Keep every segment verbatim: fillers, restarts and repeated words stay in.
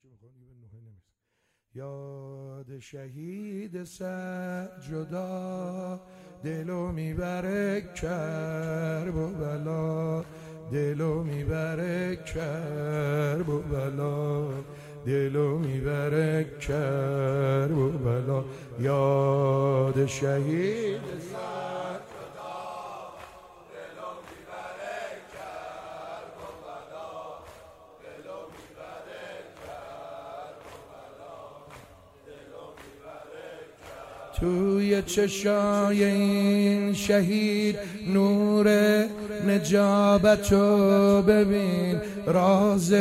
یاد شهید سر جدا دلو میبره کرب و بلا، دلو میبره کرب و بلا، دلو میبره کرب و بلا. یاد شهید سر جدا دلو میبره کرب و بلا، دلو میبره کرب و بلا، دلو میبره کرب. توی چشای این شهید نور نجابتو ببین، راز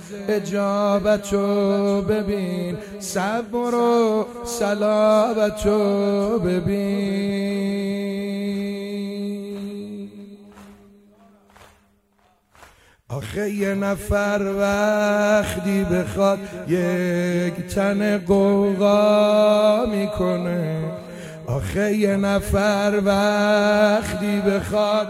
اجابتو ببین، صبر و صلابتو ببین. آخه یه نفر وقتی بخواد یک تن قوقا میکنه، آخه یه نفر وقتی بخواد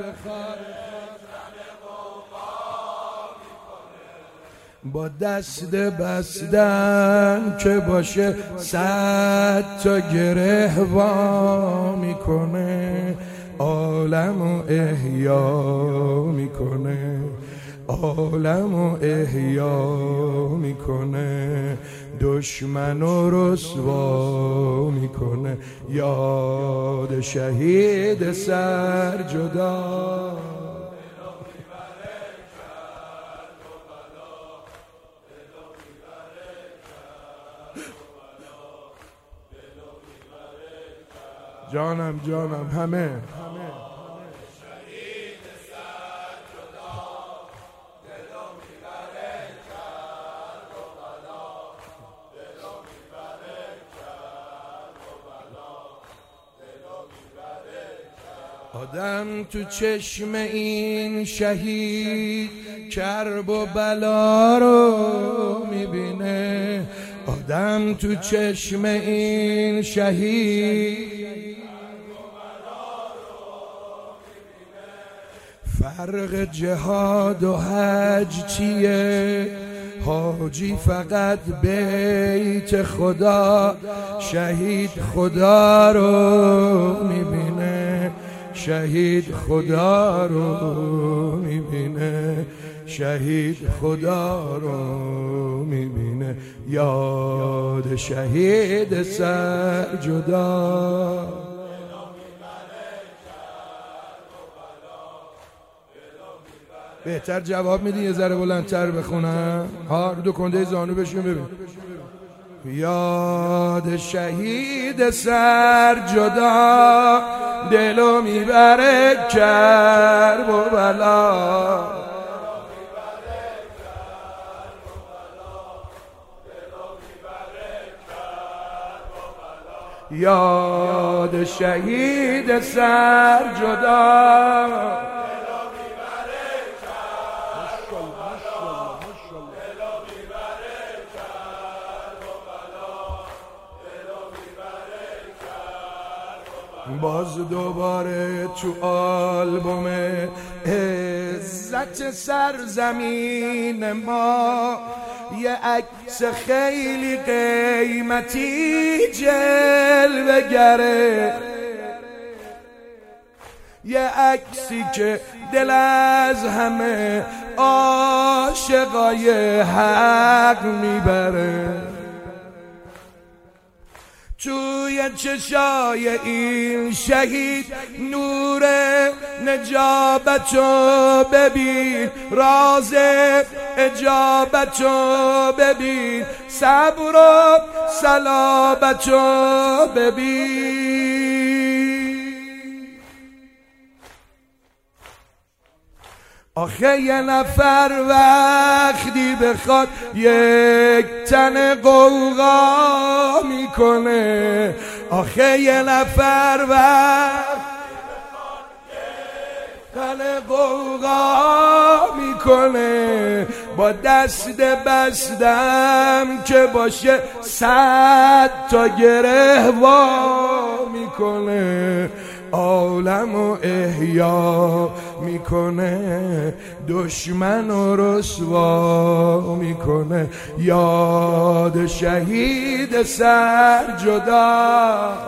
با دست بستن که باشه صد تا گره وا میکنه، عالمو احیا میکنه، عالمو احیا میکنه، دشمنو رسوا میکنه. یاد شهید سر جدا جانم جانم همه همه آدم تو چشم این شهید کرب و بلا رو میبینه، آدم تو چشم این شهید فرق جهاد و حج چیه؟ حاجی فقط بیت خدا، شهید خدا رو میبینه، شهید خدا رو میبینه، شهید خدا رو میبینه. یاد شهید سر جدا بهتر جواب میدی یه ذره بلندتر بخونم؟ ها دو کنده زانو بشون ببین. یاد شهید سر جدا دلو میبره کرب و بلا، یاد شهید سر جدا باز دوباره تو آلبوم عزت سرزمین ما یه عکس خیلی قیمتی جلوه گره، یه عکسی که دل از همه عاشقای حق میبره. توی چشای این شهید نور نجابتو ببین، راز اجابتو ببین، صبر و صلابتو ببین. آخه یه نفر وقتی بخواد یک تن قوقا میکنه، آخه یه نفر وقتی بخواد یک تن قوقا میکنه، با دست بستم که باشه صد تا گره وا میکنه، عالم و احیا میکنه، دشمن و رسوا میکنه. یاد شهید سرجدا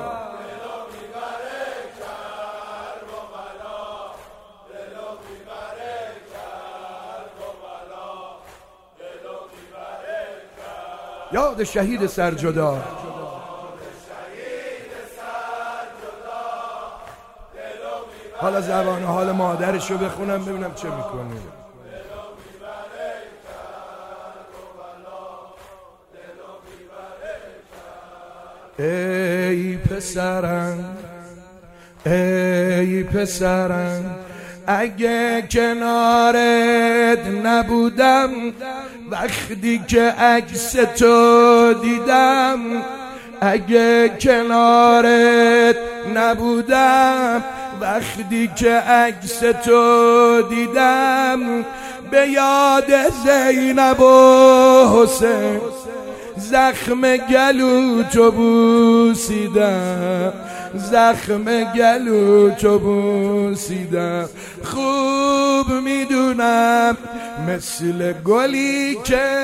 یاد شهید سرجدا. حالا زبان حال مادرشو بخونم ببینم چه میکنه. ای پسرم ای پسرم، اگه کنارت نبودم وقتی که عکس تو دیدم، اگه کنارت نبودم وقتی که عکس تو دیدم، به یاد زینب و حسین زخم گلو تو بوسیدم، زخم گلو تو بوسیدم. خوب میدونم مثل گلی که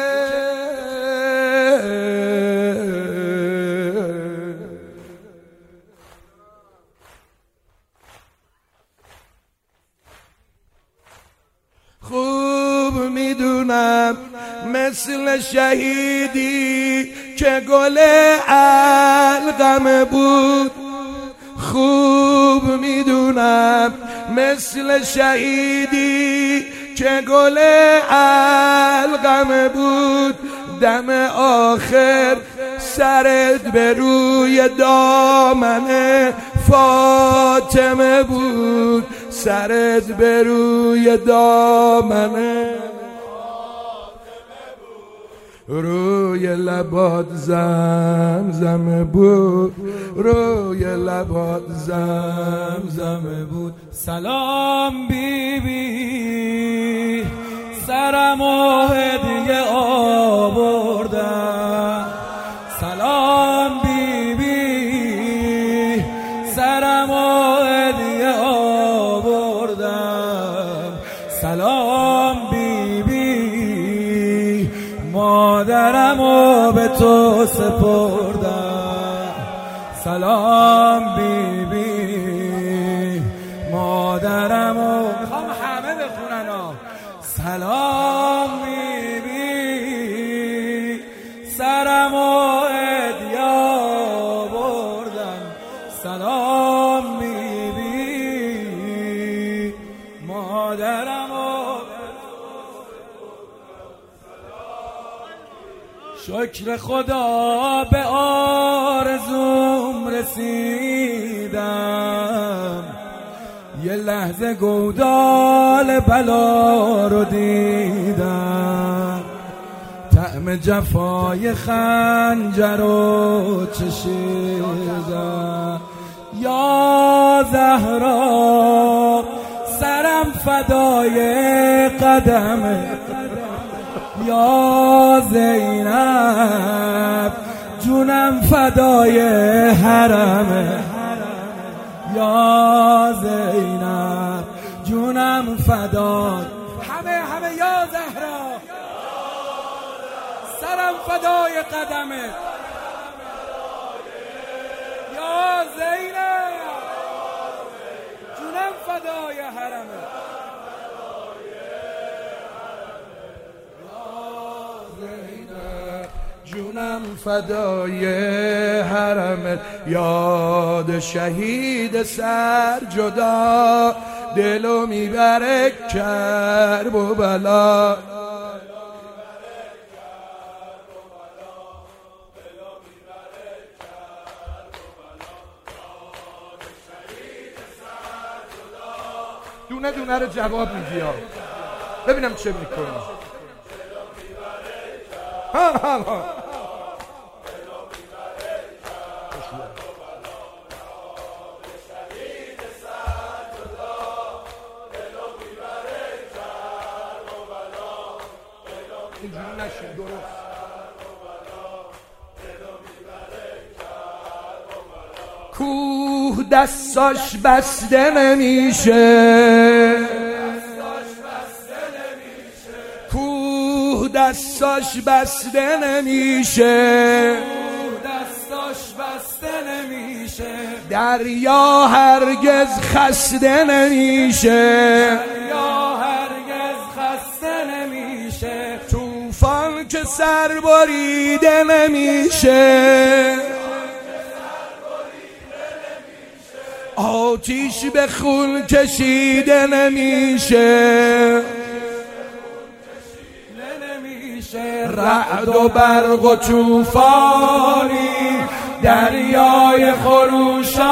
خوب میدونم مثل شهیدی که گل علقم بود، خوب میدونم مثل شهیدی که گل علقم بود. دم آخر سرت به روی دامن فاطمه بود، سرت به روی دامن روی لبات زمزم بود، روی لبات زمزم بود. سلام بی بی، سرم و هدیه آوردم. سلام بی بی، سرم و هدیه آوردم. سلام بی بی، مادرمو به تو سپردم. سلام بی بی، مادرمو میخوام همه بخونن ها. سلام بی بی، سرمو هدیه آوردم. سلام بی بی، مادرمو شکر خدا به آرزوم رسیدم. یه لحظه گودال بلا رو دیدم، طعم جفای خنجر رو چشیدم. یا زهرا سرم فدای قدمه، یا زینب جونم فدای حرمه، یا زینب جونم فدای همه همه. یا زهرا سرم فدای قدمه، یا زینب جونم فدای حرمه. جونم فدای حرمت. یاد شهید سرجدا، دلو میبره کرب و بلا. دونه دونه رو جواب میدی ها، ببینم چه میکنی. ها ها ها اینجوری نشین درست. کوه کوه دستاش بسته نمیشه، کوه دستاش بسته نمیشه، دریا هرگز خسته نمیشه، دریا هرگز خسته نمیشه، طوفان که سر بریده نمیشه، آتیش به خون کشیده نمیشه، رعد و برق و طوفانی، دریای خروشانی،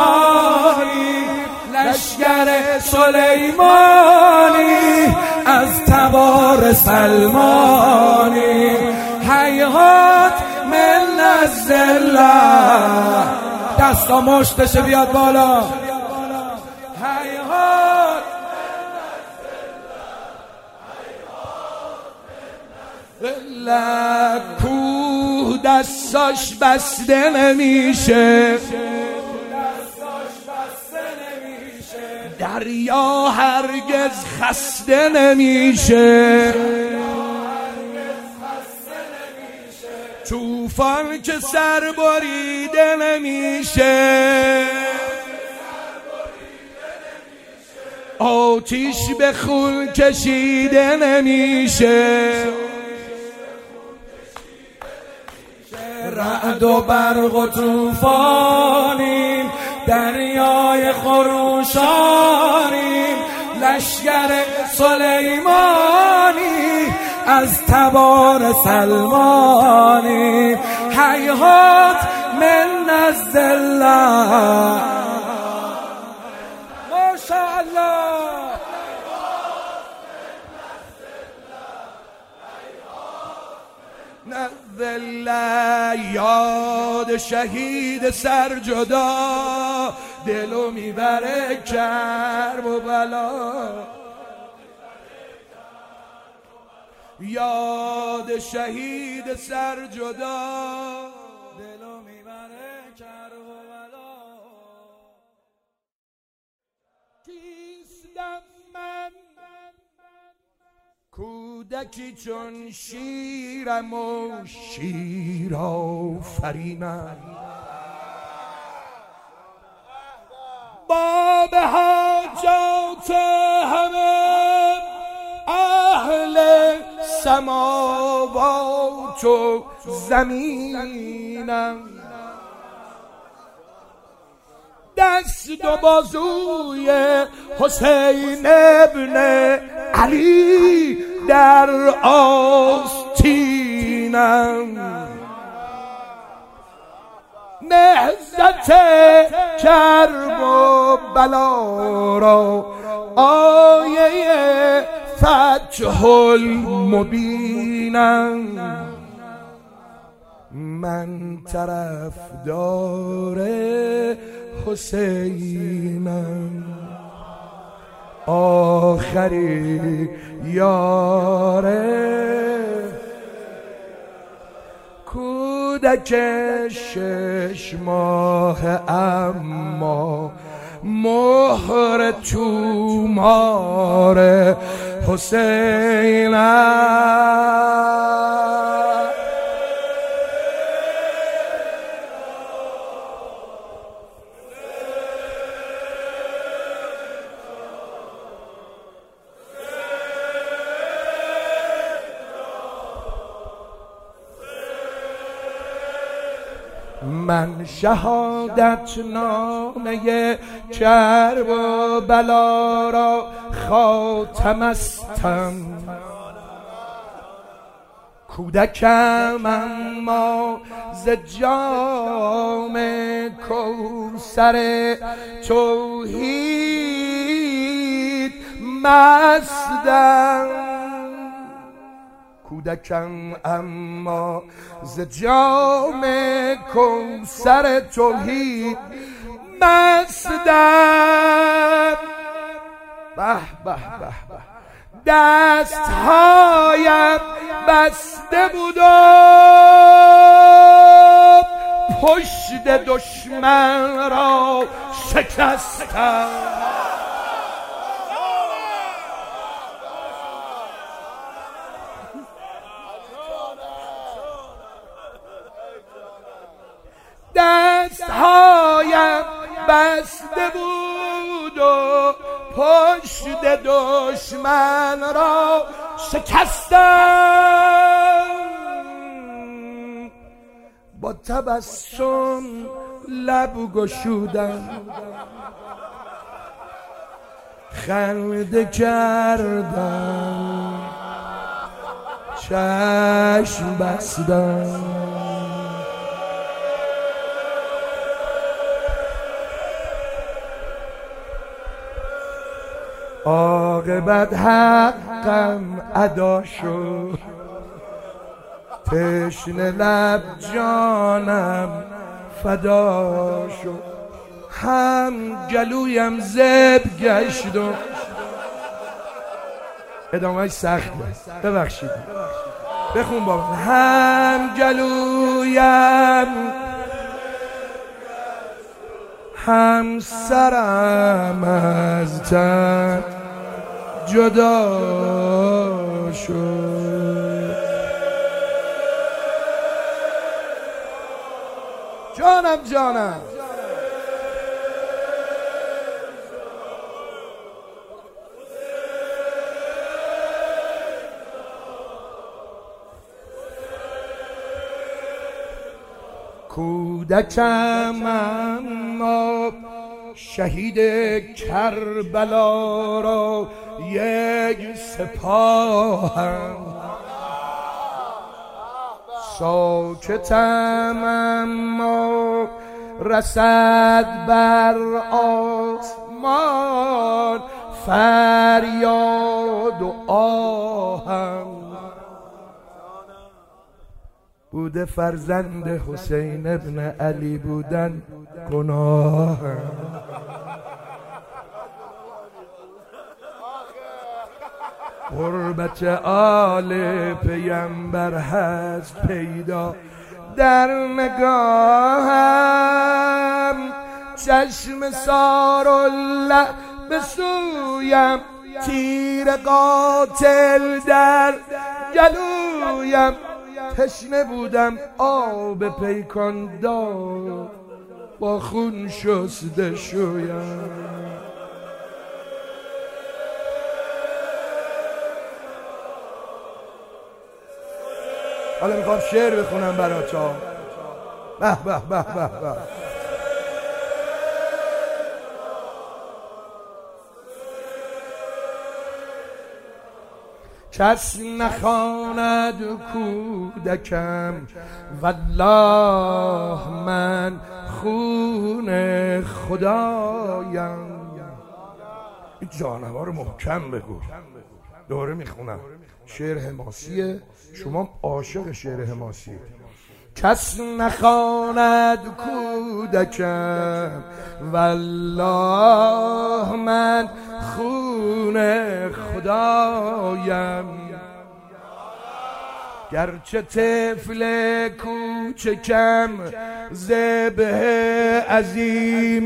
لشگر سلیمانی، از تبار سلمانی، هیهات من نزد الله. دستا مشتشه بیاد بالا. هیهات الله، کوه دستاش بسته نمیشه، دریا هرگز خسته نمیشه، طوفان که سر بریده نمیشه، آتیش به خون کشیده نمیشه، رعد و برق و طوفانی، دریای خروشانی، لشگر سلیمانی، از تبار سلمانی، هیهات من نزد الله. ماشاءالله. نزد الله، یاد شهید سر جدا، دلو میبره کرب و بلا، یاد شهید سر جدا، دلو میبره کرب و بلا. کیستم من کودکی چون شیرم و شیر آفرینم، باب حاجات همه اهل سماوات و زمینم، دست و بازوی حسین ابن علی در آستینم، نهضت کرب و بلا را آیه فتح المبینم، من طرفدار حسینم، آخری یاره کودک شش ماه، اما مهر تومار حسینم. من شهادت نامه کرب و بلا را خاتمستم، کودکم اما ز جام کوثر توحید مستم، کودکم اما ز جام کوثر توحید مستم، به به به به دستهایم بسته بود و پشت دشمن را شکستم. دستهایم بسته بود و پشت دشمن را شکستم. با تبسم لب گشودم، خنده کردم، چشم بستم. عاقبت حقم ادا شد، تشنه لب جانم فدا شد. هم گلویم زب گشت و ادامهش سخته، ببخشید بخون بابا. هم گلویم هم سرم از تن جدا شد. جانم جانم کودکم اما شهید کربلا را یک سپاهم. ساکتم اما رسد بر آسمان فریاد و آهم. بوده فرزند حسین ابن علی بودن گناهم. قربت آل پیمبر هست پیدا در نگاهم. چشم سارالله به سویم، تیر قاتل در گلویم. تشنه بودم آب پیکان داد، با خون شسته شویم. حالا میخوام شعر بخونم براتون. به به به به به. کس نخواند کودکم، والله من خون خدایم. این جانور رو محکم بگو. دوره میخونم. شعر حماسیه، شما عاشق شعر حماسی. کس نخواند کودکم، والله من خون خدایم. گرچه طفل کوچکم ذبح عظیم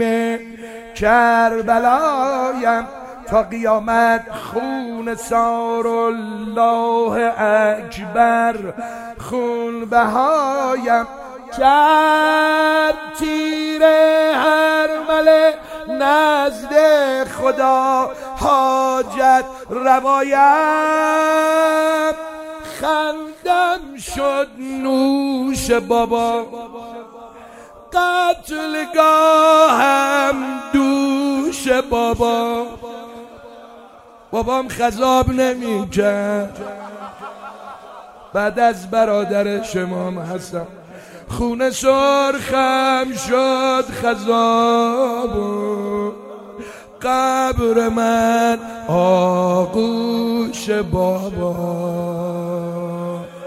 کربلایم. تا قیامت خون سارالله اکبر خون بهایم. کرد تیر هرمله نزد خدا حاجت روایم. خندم شد نوش بابا، قتلگاهم دوش بابا. بابام خضاب نمی کرد، بعد از برادرش امام حسن خون سرخم شد خضاب و قبر من آغوش بابا.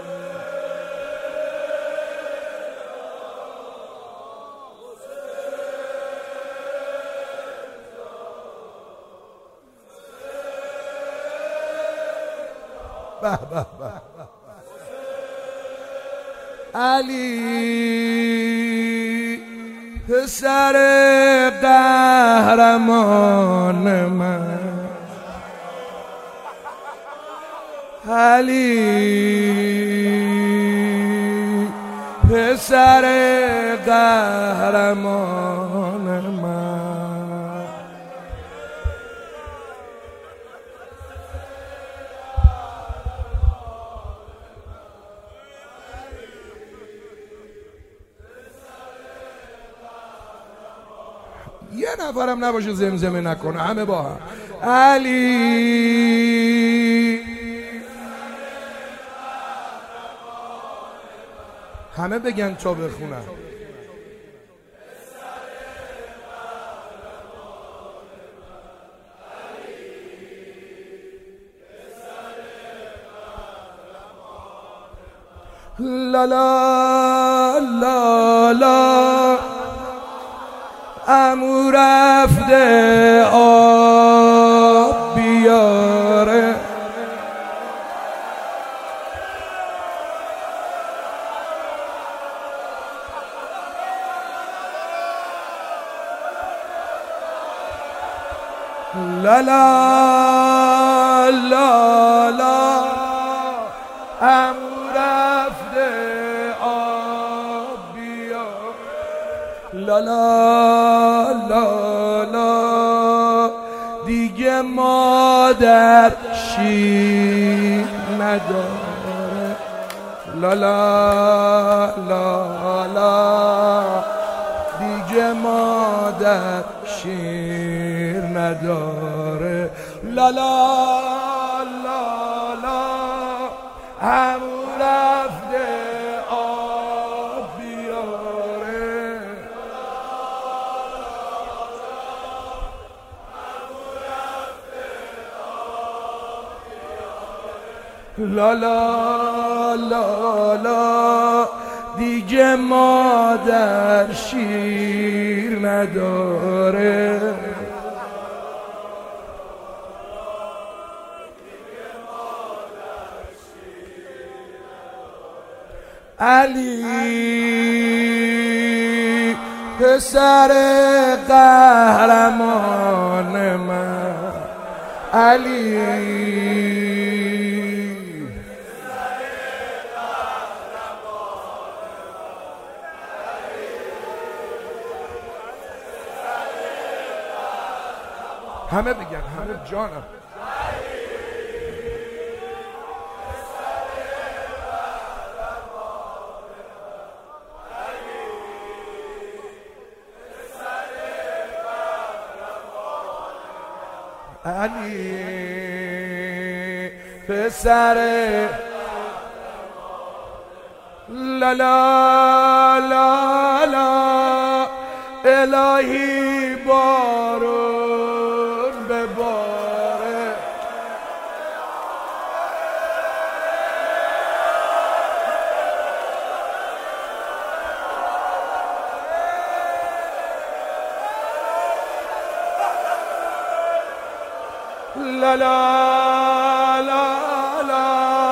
به به به. علی پسر قهرمان من علی، پسر قهرمان من. یه نفرم نباشه زمزمه نکنه، همه با هم علی. همه بگن تا بخونم. لا لا لا لا عمو رفته آب بیاره، لا لا لا لا عمو رفته آب بیاره، لا لا لا لا دیگه مادر شیر نداره، لا لا لا لا دیگه مادر شیر نداره، لا لا لا لا همون رفته آب بیاره، لا لا لا لا دیگه مادر شیر نداره، علی پسر قهرمان من علی، همه بگن، همه جانم. علی پسر لا لا لا لا الهی بارون بباره، لا لا لا لا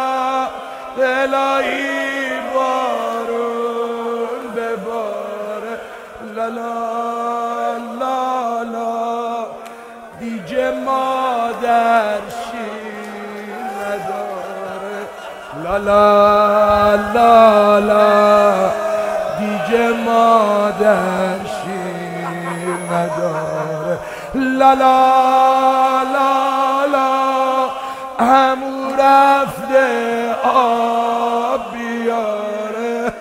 الهی بارون بباره، لا لا لا لا دیگه مادر شیر نداره، لا لا لا لا دیگه مادر شیر نداره، لا لا لا لا همو رفته آب بیاره،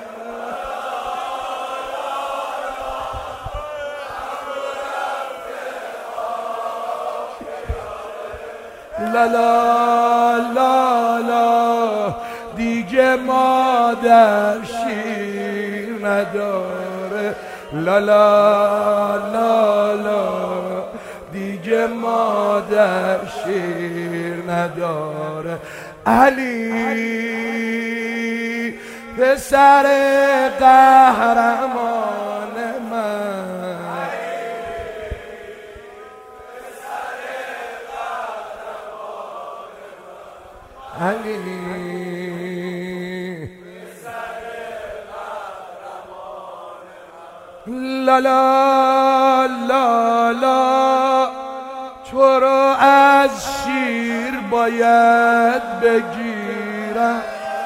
لا لا لا لا دیگه مادر شیر نداره، لا لا لا لا دیگه مادر شیر نداره، علی پسر قهرمان من علی، لا لا لا لا تو رو از شیر باید بگیرم.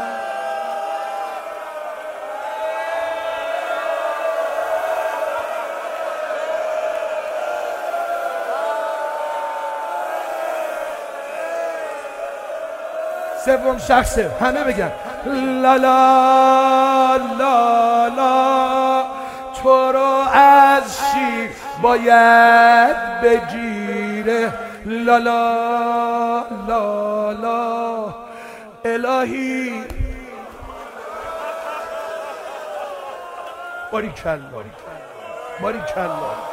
سوم شخصه، همه بگن لا لا لا لا تو رو از شیر باید بگیره. لا لا لا لا الهی باریکلا باریکلا.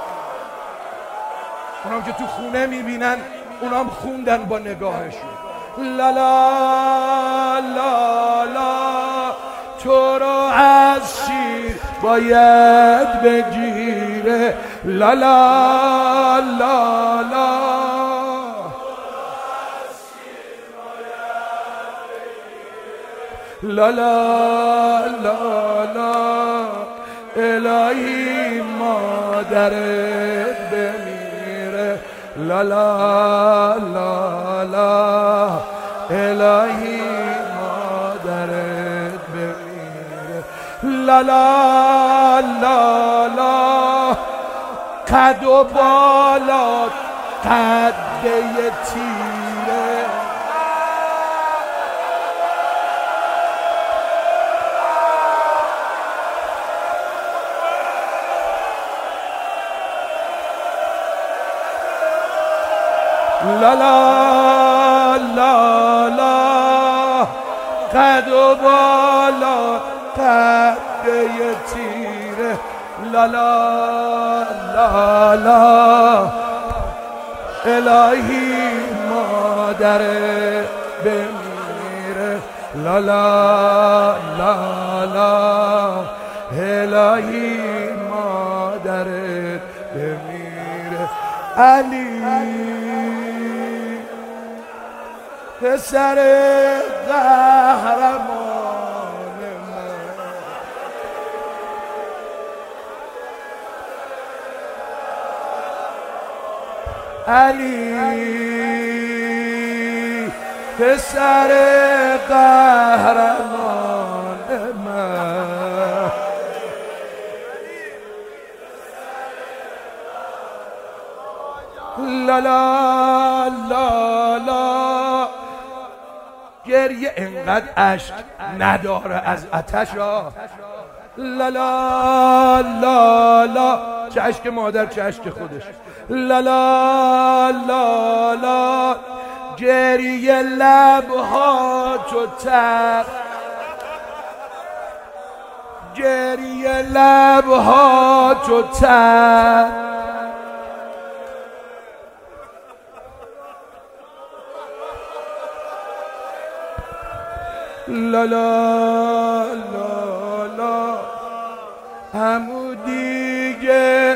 اونام که تو خونه میبینن اونام خوندن با نگاهشون. لا لا لا لا تو رو از شیر باید بگیره. لا لا لا لا لا لا لا لا الهی مادرت بمیره. لا لا لا لا الهی مادرت بمیره. لا لا لا لا قد و بالا قده تیره. لا لا لا لا قد و بالا قده تیره. لا لا لا لا الهی مادر بمیره. لا لا لا لا الهی مادرت بمیره. علی پسر قهرمان من، علی پسر قهرمان من. لا لا لا لا گریه انقدر عشق نداره از آتش را. لا لا لا لا چه عشق مادر چه عشق خودش. لا لا لا لا گریه لبها تو تر، گریه لبها تو تر. لا لا لا لا همو دیگه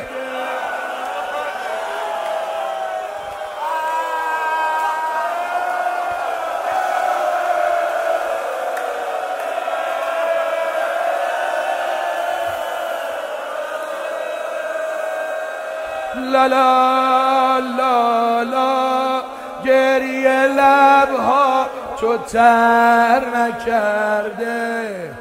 لا لا لا لا گریه لبها تو تر نکرده.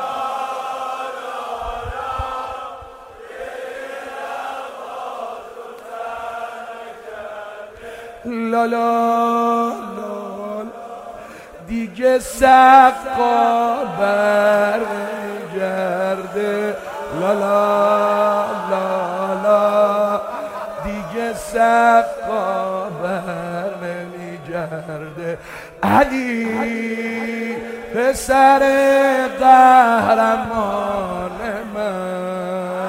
لا لا لا دیگه سقا برگرده. لا لا لا لا دیگه سقا برگرده. علی پسر قهرمان من،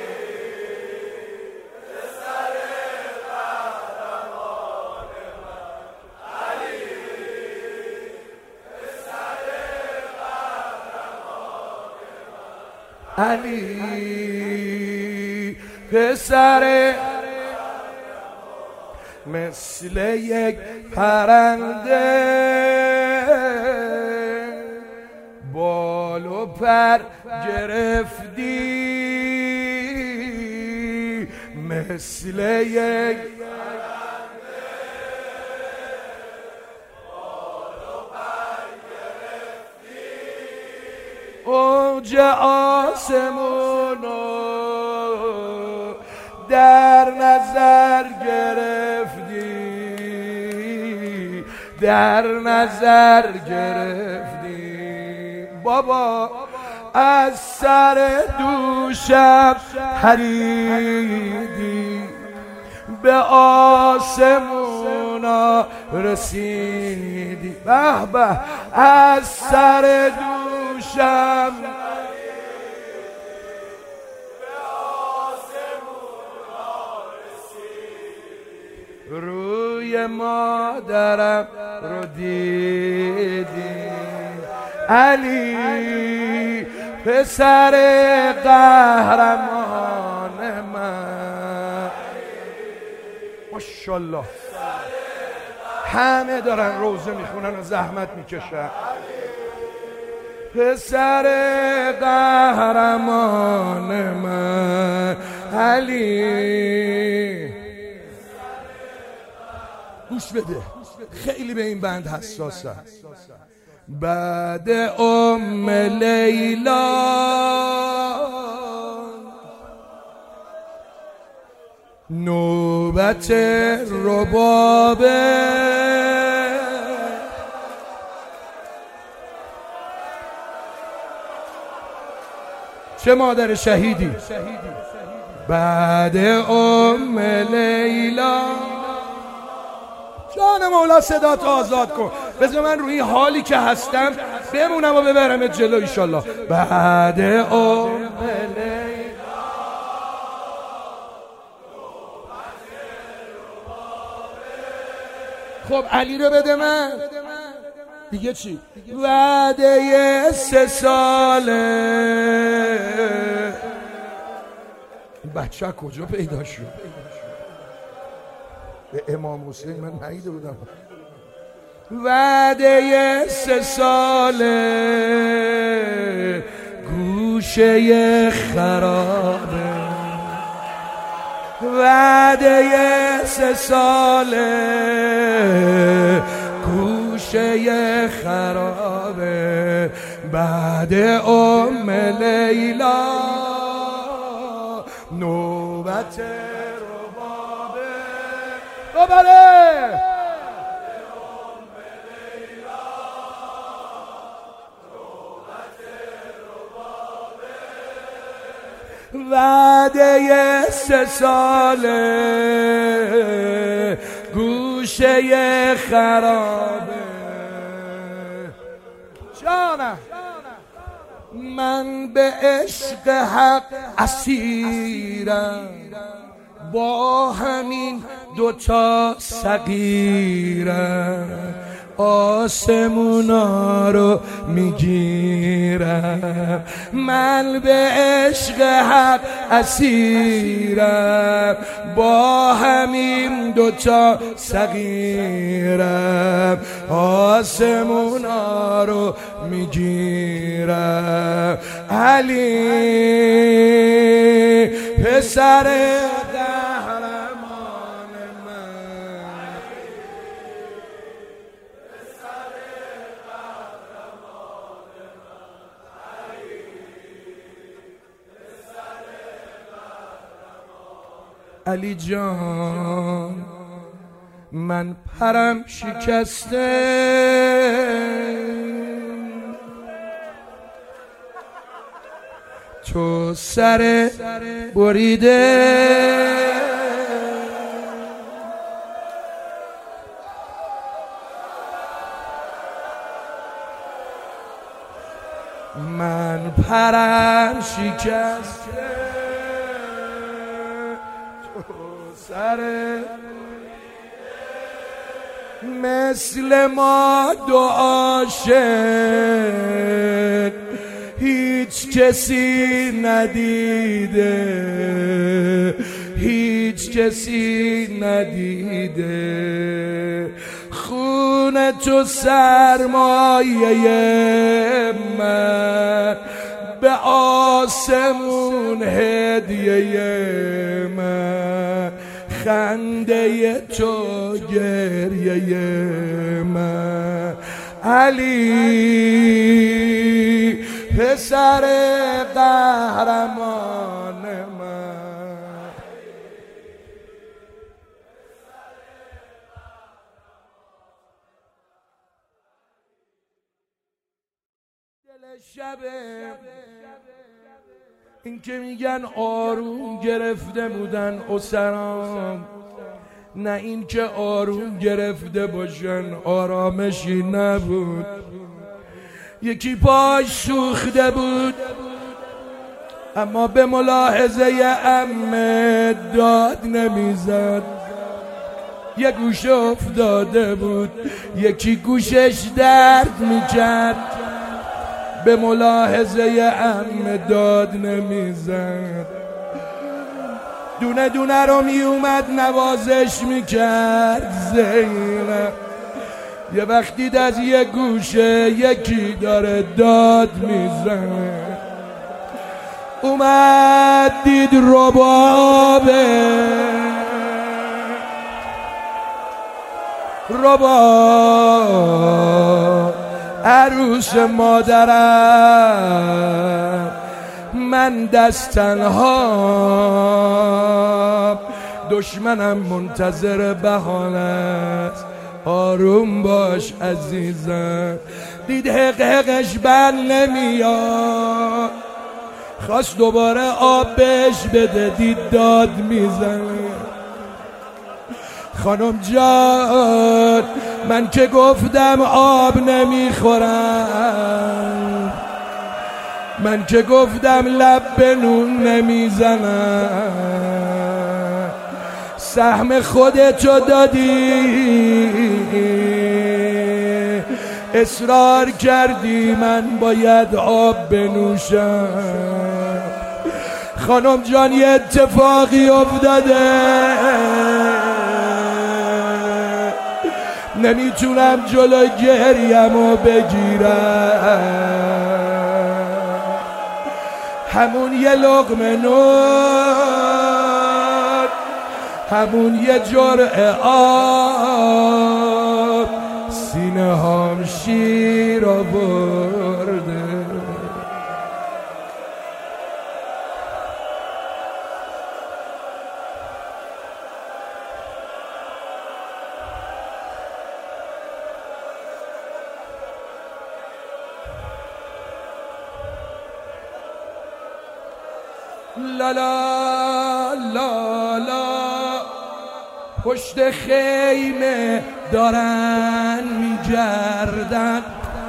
علی پسر مثل یک پرنده بال و پر گرفتی مثل یک اوج آسمونو در نظر گرفتی، در نظر گرفتی بابا. از سر دوشم پریدی، به آسمونا رسیدی. به به از سر دوشم روی مادرم رو دیدی، علی پسر قهرمان من. ماشاءالله همه دارن روزه میخونن و زحمت میکشن. پسر قهرمان من علی. گوش بده، خیلی به این بند حساسه. بعد ام لیلا نوبت ربابه، چه مادر شهیدی. بعد ام لیلا جان مولا صدات آزاد کن، بذار من روی حالی که هستم بمونم و ببرم جلو ایشالله. بعد ام لیلا خب علی رو بده من دیگه. چی؟ وعده سه ساله. این بچه ها کجا پیدا شد؟ به امام حسین من ندیده بودم. وعده سه ساله گوشه خرابه، وعده سه ساله گوشه خرابه. بعد ام لیلا نوبت ربابه. بله وعده سه ساله گوشه خرابه. جانم من به عشق حق اسیرم، با همین دوتا صغیرم آسمونا رو میگیرم. من به عشق حق اسیرم، با همین دوتا صغیرم آسمونا رو میگیرم. علی پسر علی جان من پرم شکسته، تو سر بریده، من پرم شکسته، سر مثل ما دو عاشق هیچ کسی ندیده، هیچ کسی ندیده. خون تو سرمایه من، به آسمون هدیه من، خنده تو گریه من. علی پسر قهرمان من، دل شبه این که میگن آروم گرفته بودن اسرام، نه این که آروم گرفته باشن آرامشی نبود. یکی پاش سوخته بود اما به ملاحظه عمه داد نمیزد، یک گوشه افتاده بود یکی گوشش درد میکرد، به ملاحظه عمه داد نمیزد. دونه دونه رو می اومد نوازش میکرد زینب. یه وقتی از یه گوشه یکی داره داد میزنه، اومد دید ربابه، رباب عروس مادرم، من دست تنها، دشمنم منتظر بهانه است، آروم باش عزیزم. دید حق حقش بر نمیاد، خواست دوباره آب بهش بده، دید داد میزنه. خانم جان من که گفتم آب نمیخورم، من که گفتم لب به نون نمیزنم، سهم خودتو دادی، اصرار کردی من باید آب بنوشم. خانم جان یه اتفاقی افتاده، نمیتونم جلو گریمو بگیرم، همون یه لقمه نون، همون یه جرعه آب، سینه هام شیر آورده. لا لا لا لا پشت خیمه دارن میگردن،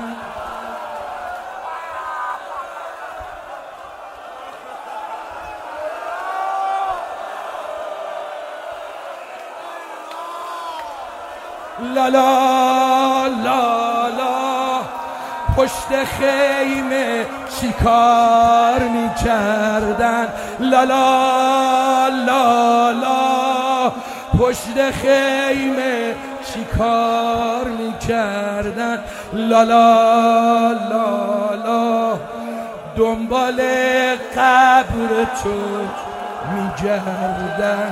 لا لا لا لا پشت خیمه شکار میکردن، لا لا لا لا پشت خیمه شکار میکردن، لا لا لا لا دنبال قبر تو میگردن،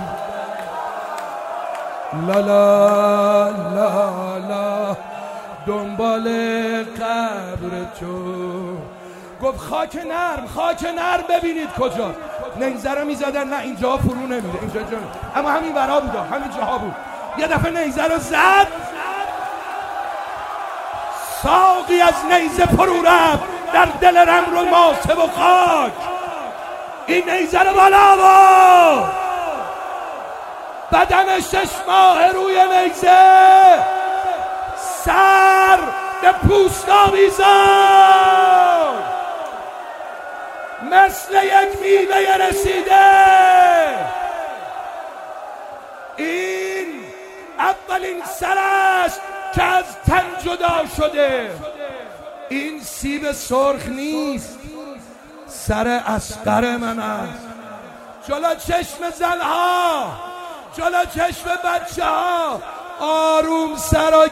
لا لا لا لا دنبال قبر تو. گفت خاک نرم، خاک نرم ببینید کجا. نیزه رو میزدن، نه اینجا فرو نمیره، اینجا جا، اما همین برا بود، همین جاها بود. یه دفعه نیزه رو زد، ساقی از نیزه فرو رفت در دل رمر و ماسه و خاک. این نیزه رو بالا آورد، بدن شش ماه روی نیزه، سر به پوست آویزان، مثل یک میوه رسیده. این اولین سر است که از تن جدا شده. این سیب سرخ نیست، سر اصغر من است. جلو چشم زنها، جلو چشم بچه ها آروم سرا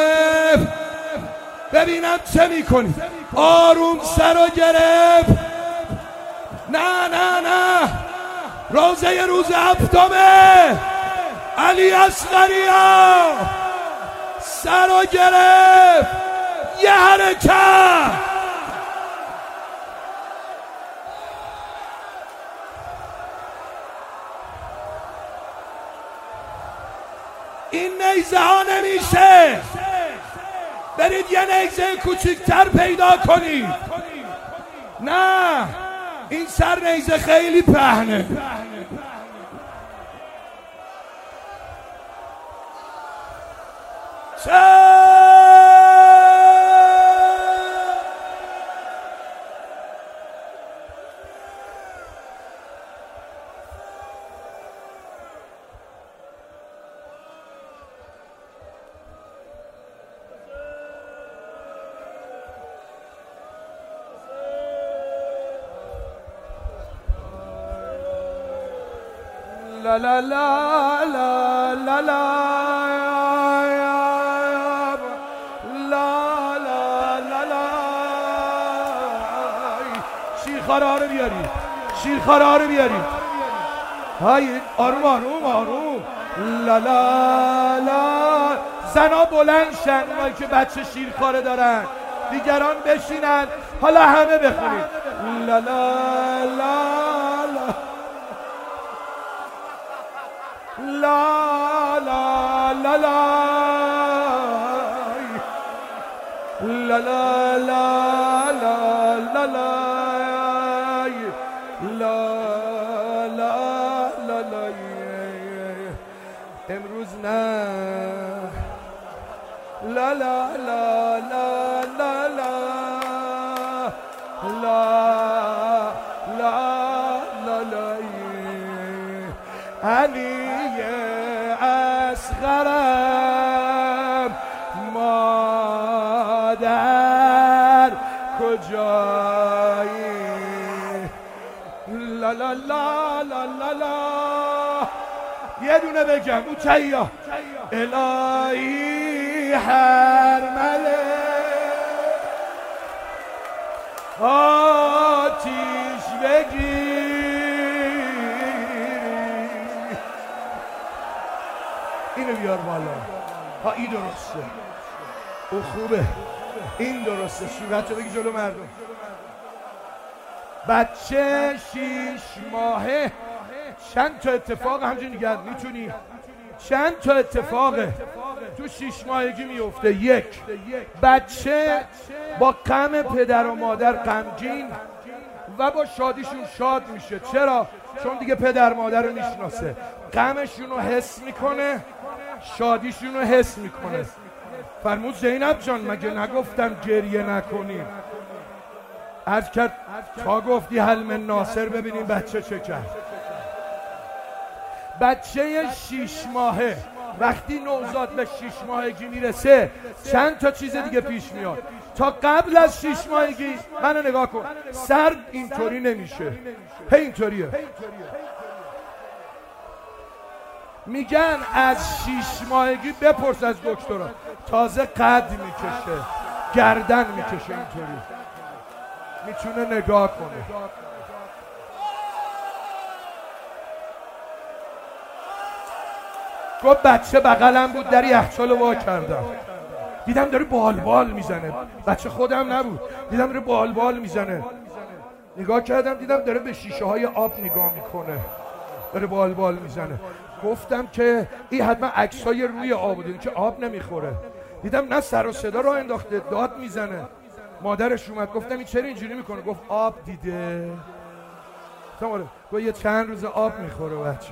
گرفت، ببینم چه میکنی. آروم سرا گرفت، نه نه نه روزه روز هفتمه علی اصغریا سر و گرفت یه حرکت. این نیزه ها نمیشه، برید یه نیزه کوچکتر پیدا کنید. نه این سر نیزه خیلی پهنه. لا لا لا لا لا لا لا لا لا لا شیرخوارا رو بیارید، شیرخوارا رو بیارید. های آروم آروم آروم. لا لا لا زنا بلند شن، اونایی که بچه شیرخواره دارن، دیگران بشینن. حالا همه بخونید. لا لا لا لا لا لا لا لا لا لا لا لا لا لا لا لا لا امروز نه. لا لا لا لا لا لا لا لا لا لا علی اصغرم مادر کجایی؟ لا لا لا لا لا لا یه دونه بگم اوچیا الهی حرمله آتیش بگیر. اینو بیار بالا. ها این درسته، او خوبه، این درسته. صورت رو بگی جلو مردم. بچه شیش ماهه چند تا اتفاق همچنین نگرد میتونی چند تا اتفاق تو شیش ماهگی میفته. یک، بچه با غم پدر و مادر غمگین و با شادیشون شاد میشه. چرا؟ چون دیگه پدر مادر رو میشناسه، غمشون رو حس میکنه، شادیشون رو حس میکنه. فرمود زینب جان مگه نگفتم گریه نکنیم؟ عرض کرد تا گفتی حل من ناصر ببینیم بچه چه کرد. بچه شیش ماهه وقتی نوزاد به شیش ماهگی میرسه چند تا چیز دیگه پیش میاد. تا قبل از شیش ماهگی منو نگاه کن، سر اینطوری نمیشه، هی اینطوریه. میگن از شیش ماهگی بپرس از دکترا تازه قد میکشه، گردن میکشه، اینطوری میتونه نگاه کنه. گفت بچه بغلم بود در یخچال وا کردم، دیدم داره بال بال میزنه. بچه خودم نبود، دیدم داره بال بال میزنه. نگاه کردم دیدم داره به شیشه های آب نگاه میکنه، داره بال بال میزنه. گفتم که این حتما عکسای روی آب بوده که آب نمیخوره. دیدم نه سر و صدا راه انداخته، داد میزنه. مادرش اومد، گفتم این چرا اینجوری میکنه؟ گفت آب دیده. گفت یه چند روز آب میخوره بچه.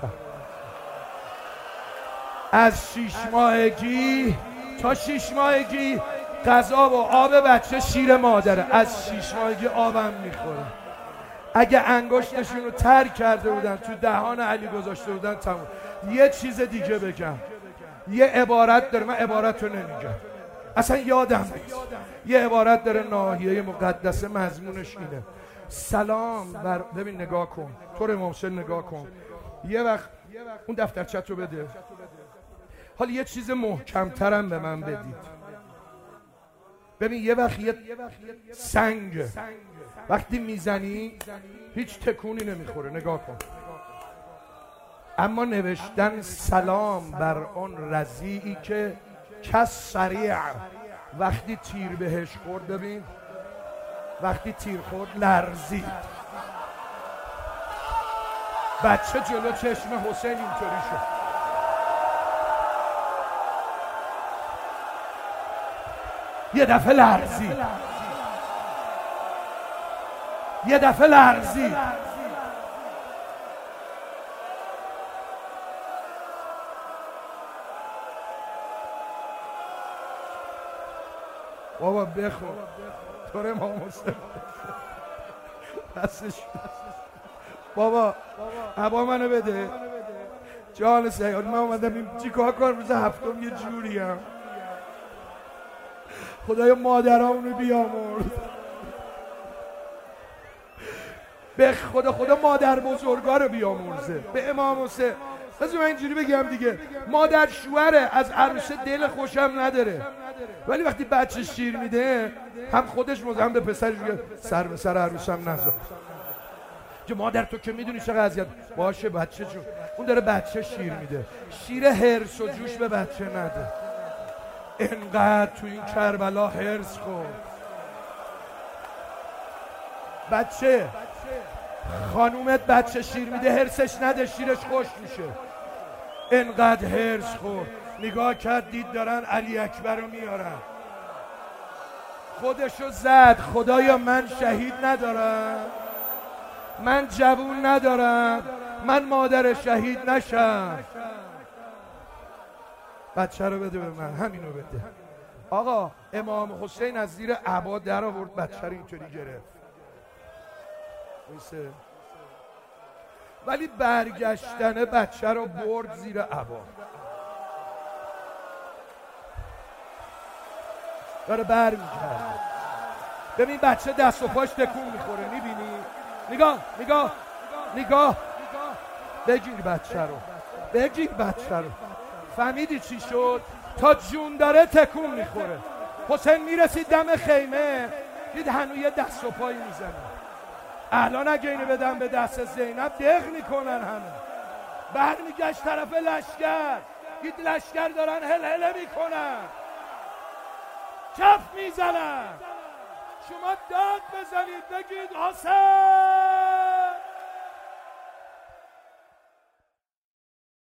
از شیش ماهگی تا شیش ماهگی غذا و آب بچه شیر مادره، از شیش ماهگی آبم میخوره. اگه انگشتشون رو تر کرده بودن تو دهان علی گذاشته بودن تموم. یه چیز دیگه بگم، یه عبارت داره، من عبارت رو نمیگم اصلا یادم نیست. یه عبارت داره ناحیه مقدسه، مضمونش اینه: سلام بر، ببین نگاه کن، طور ممثل نگاه کن. یه وقت اون دفترچت رو بده. حالا یه چیز محکمترم به من بدید. ببین یه وقت یه سنگ وقتی میزنی هیچ تکونی نمیخوره، نگاه کن. اما نوشتن سلام بر آن رضیعی که کس سریع، وقتی تیر بهش خورد، ببین وقتی تیر خورد لرزید. بچه جلو چشم حسین اینطوری شد. یه دفعه لرزید، یه دفعه لرزید. بابا بخور طور امام حسین دستش. بابا عبا منو بده جان سیاد، من اومدم این چی کار کنم روز هفتم یه جوریم. خدایا مادرامونو بیامرز، به خدا خدا مادر بزرگا رو بیامرزه. به امام حسین بذار من اینجوری بگم دیگه، مادر شوهره، از عروسه دل خوشم نداره، ولی وقتی بچه شیر میده هم خودش موزه هم به پسرش میگه سر به سر عروسم نذار. که مادر تو که میدونی چقدر اذیت باشه بچه جون، اون داره بچه شیر میده، شیر هرس و جوش به بچه نده. انقدر تو این کربلا هرس خورد بچه. خانومت بچه شیر میده هرسش نده، شیرش خوش میشه. انقدر هرس خورد، نگاه کرد دید دارن علی اکبر رو میارن، خودشو زد. خدایا من شهید ندارم، من جوون ندارم، من مادر شهید نشم. بچه رو بده به من، همینو بده. آقا امام حسین از زیر عبا در آورد، بچه رو اینطوری گرفت میسه. ولی برگشتن بچه رو برد زیر عبا، داره بر میکرد. ببین بچه دست و پاش تکون میخوره، میبینی؟ نگاه نگاه نگاه. بگیر بچه رو، بگیر بچه رو. فهمیدی چی شد؟ تا جون داره تکون میخوره. حسین میرسید دم خیمه، دید هنوز یه دست و پایی میزنه. الان اگه اینو بدم به دست زینب دق میکنن همه. برمیگشت طرف لشکر، دید لشکر دارن هل هله میکنن، کف میزنن. شما داد بزنید بگید حسین